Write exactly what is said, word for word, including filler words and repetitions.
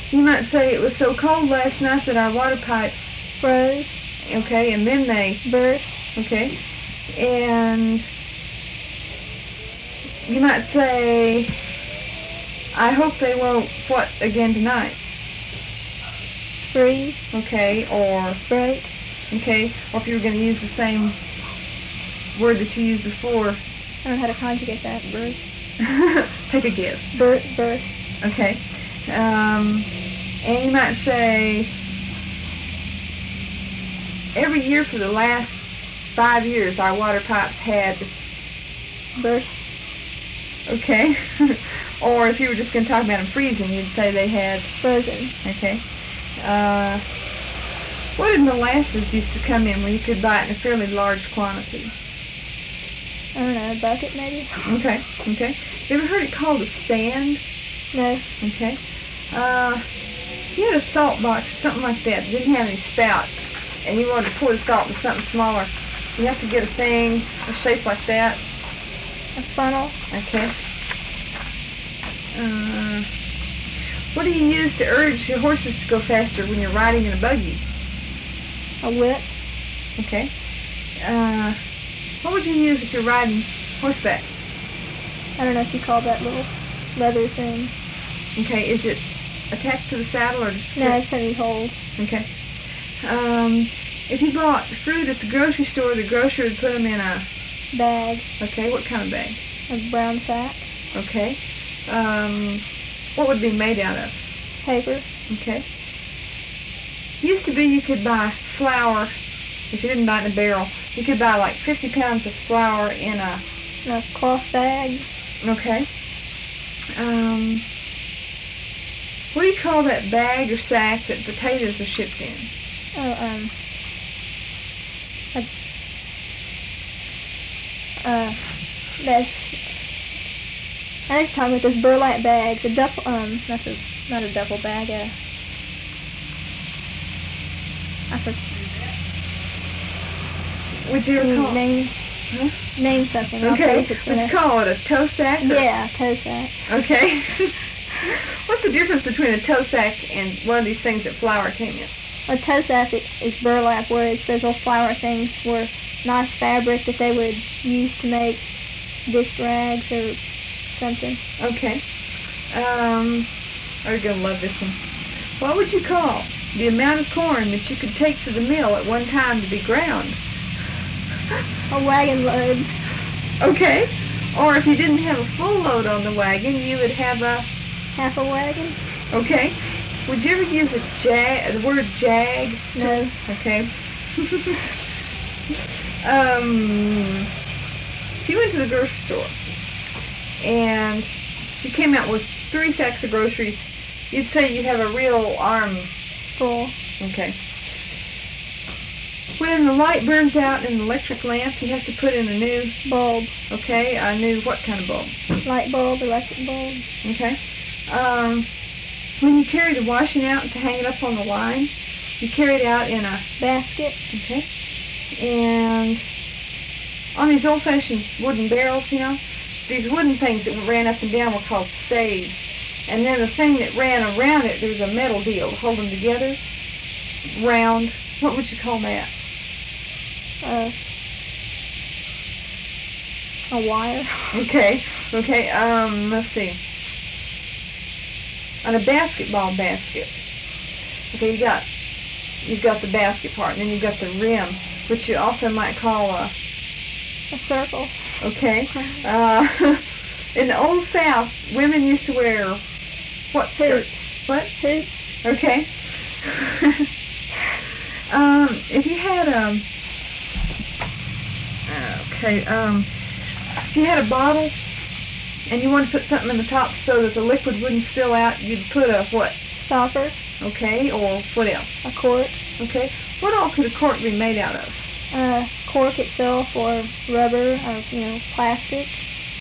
You might say it was so cold last night that our water pipes froze. Okay, and then they burst. Okay, and you might say, I hope they won't what again tonight. Freeze. Okay, or break. Okay, or if you were going to use the same word that you used before. I don't know how to conjugate that. Burst. Take a guess. Bur- burst. Okay. Um, and you might say, every year for the last five years, our water pipes had burst. Okay. Or if you were just going to talk about them freezing, you'd say they had frozen. Okay. Uh, what did molasses used to come in when you could buy it in a fairly large quantity? I don't know, a bucket maybe? Okay, okay. You ever heard it called a stand? No. Okay. Uh, you had a salt box or something like that that didn't have any spout, and you wanted to pour the salt in something smaller. You have to get a thing, a shape like that. A funnel. Okay. Uh, what do you use to urge your horses to go faster when you're riding in a buggy? A whip. Okay. Uh, what would you use if you're riding horseback? I don't know if you call that little leather thing. Okay, is it attached to the saddle or just... No, it's something you hold. Okay. Um, if you bought fruit at the grocery store, the grocer would put them in a... bag. Okay, what kind of bag? A brown sack. Okay. Um, what would it be made out of? Paper. Okay. Used to be you could buy flour, if you didn't buy it in a barrel, you could buy like fifty pounds of flour in a... a cloth bag. Okay. Um, what do you call that bag or sack that potatoes are shipped in? Oh, um... A, uh, that's... I was talking about this burlap bag, the duffel, um, not a, not a duffel bag, uh, I forgot. Would you Can you call name, huh? name something? Okay, would you call it a tow sack? Or? Yeah, a tow sack. Okay. What's the difference between a tow sack and one of these things that flour came in? A tow sack is burlap, whereas those little flour things were nice fabric that they would use to make dish rags or something. Okay. Um, are you going to love this one? What would you call the amount of corn that you could take to the mill at one time to be ground? A wagon load. Okay. Or if you didn't have a full load on the wagon, you would have a... half a wagon. Okay. Would you ever use a jag, the word jag? No. Okay. um, if you went to the grocery store and you came out with three sacks of groceries, you'd say you have a real arm full. Okay. When the light burns out in an electric lamp, you have to put in a new bulb. Okay, a new what kind of bulb? Light bulb, electric bulb. Okay. Um, when you carry the washing out to hang it up on the line, you carry it out in a basket. Okay. And on these old-fashioned wooden barrels, you know, these wooden things that ran up and down were called staves. And then the thing that ran around it, there was a metal deal to hold them together. Round. What would you call that? Uh, a wire. Okay. Okay. Um, let's see. On a basketball basket. Okay, you got you've got the basket part, and then you've got the rim, which you also might call a a circle. Okay. Uh, in the old South, women used to wear what? Hoops. What? Hoops. Okay. um, if you had um, okay, um, if you had a bottle and you wanted to put something in the top so that the liquid wouldn't spill out, you'd put a what? Stopper. Okay, or what else? A cork. Okay. What all could a cork be made out of? Uh, cork itself, or rubber, or you know, plastic.